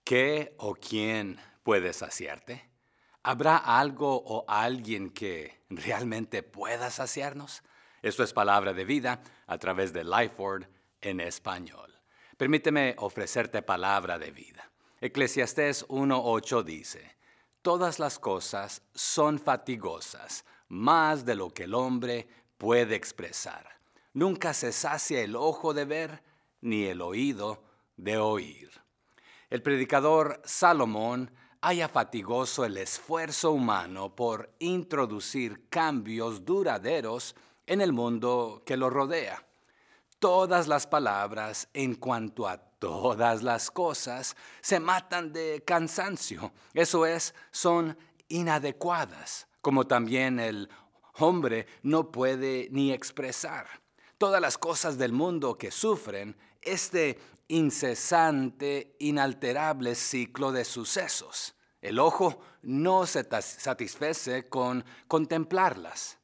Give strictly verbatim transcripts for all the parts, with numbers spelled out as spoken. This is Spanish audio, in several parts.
¿Qué o quién puede saciarte? ¿Habrá algo o alguien que realmente pueda saciarnos? Esto es Palabra de Vida a través de Lifeword en español. Permíteme ofrecerte palabra de vida. Eclesiastés uno ocho dice: todas las cosas son fatigosas, más de lo que el hombre puede expresar. Nunca se sacia el ojo de ver, ni el oído de oír. El predicador Salomón halla fatigoso el esfuerzo humano por introducir cambios duraderos en el mundo que lo rodea. Todas las palabras en cuanto a todas las cosas se matan de cansancio, eso es, son inadecuadas, como también el hombre no puede ni expresar. Todas las cosas del mundo que sufren este incesante, inalterable ciclo de sucesos. El ojo no se satisface con contemplarlas,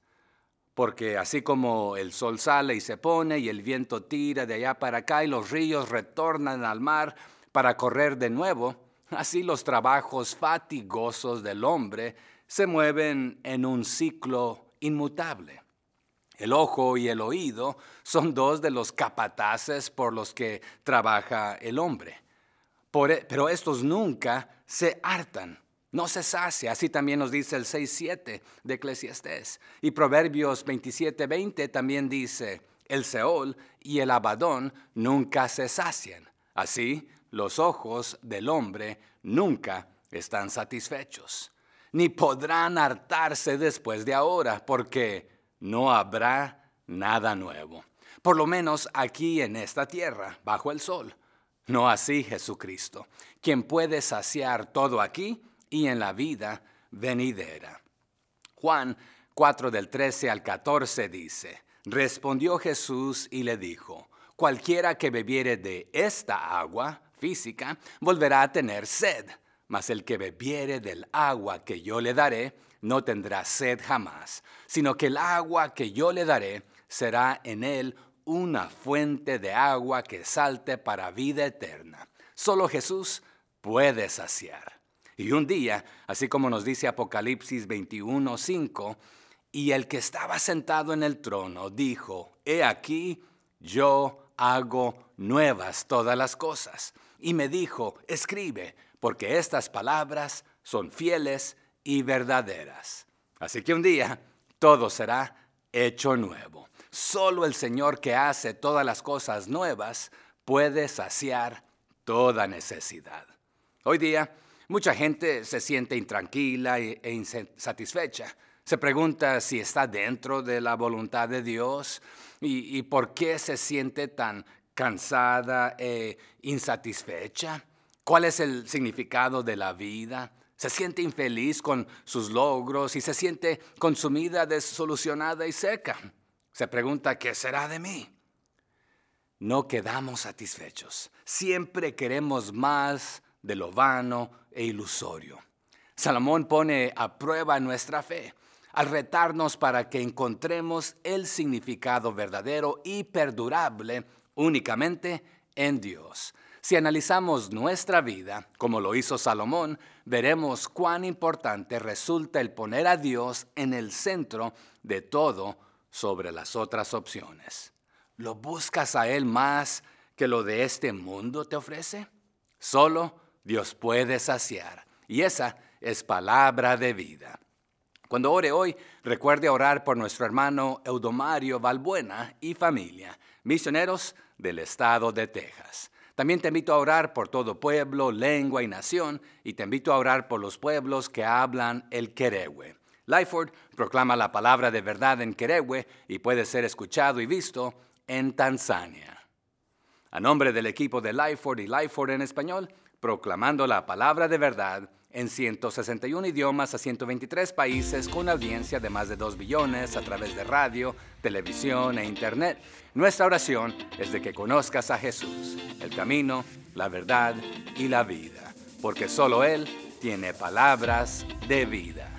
porque así como el sol sale y se pone y el viento tira de allá para acá y los ríos retornan al mar para correr de nuevo, así los trabajos fatigosos del hombre se mueven en un ciclo inmutable. El ojo y el oído son dos de los capataces por los que trabaja el hombre. Por, pero estos nunca se hartan, no se sacia. Así también nos dice el seis siete de Eclesiastés. Y Proverbios veintisiete veinte también dice: el Seol y el Abadón nunca se sacian. Así, los ojos del hombre nunca están satisfechos, ni podrán hartarse después de ahora, porque no habrá nada nuevo, por lo menos aquí en esta tierra, bajo el sol. No así Jesucristo, quien puede saciar todo aquí y en la vida venidera. Juan cuatro del trece al catorce dice: respondió Jesús y le dijo: cualquiera que bebiere de esta agua física volverá a tener sed, mas el que bebiere del agua que yo le daré no tendrá sed jamás, sino que el agua que yo le daré será en él una fuente de agua que salte para vida eterna. Solo Jesús puede saciar. Y un día, así como nos dice Apocalipsis veintiuno cinco, y el que estaba sentado en el trono dijo: he aquí, yo hago nuevas todas las cosas. Y me dijo: escribe, porque estas palabras son fieles y verdaderas. Así que un día todo será hecho nuevo. Solo el Señor, que hace todas las cosas nuevas, puede saciar toda necesidad. Hoy día mucha gente se siente intranquila e insatisfecha. Se pregunta si está dentro de la voluntad de Dios y, y por qué se siente tan cansada e insatisfecha. ¿Cuál es el significado de la vida? Se siente infeliz con sus logros y se siente consumida, desilusionada y seca. Se pregunta: ¿qué será de mí? No quedamos satisfechos. Siempre queremos más de lo vano e ilusorio. Salomón pone a prueba nuestra fe al retarnos para que encontremos el significado verdadero y perdurable únicamente en Dios. Si analizamos nuestra vida, como lo hizo Salomón, veremos cuán importante resulta el poner a Dios en el centro de todo sobre las otras opciones. ¿Lo buscas a Él más que lo de este mundo te ofrece? Solo Dios puede saciar, y esa es palabra de vida. Cuando ore hoy, recuerde orar por nuestro hermano Eudomario Valbuena y familia, misioneros del estado de Texas. También te invito a orar por todo pueblo, lengua y nación, y te invito a orar por los pueblos que hablan el querehue. Lifeword proclama la palabra de verdad en querehue y puede ser escuchado y visto en Tanzania. A nombre del equipo de Lifeword y Lifeword en español, proclamando la palabra de verdad en ciento sesenta y uno idiomas a ciento veintitrés países con audiencia de más de dos billones a través de radio, televisión e internet. Nuestra oración es de que conozcas a Jesús, el camino, la verdad y la vida, porque solo Él tiene palabras de vida.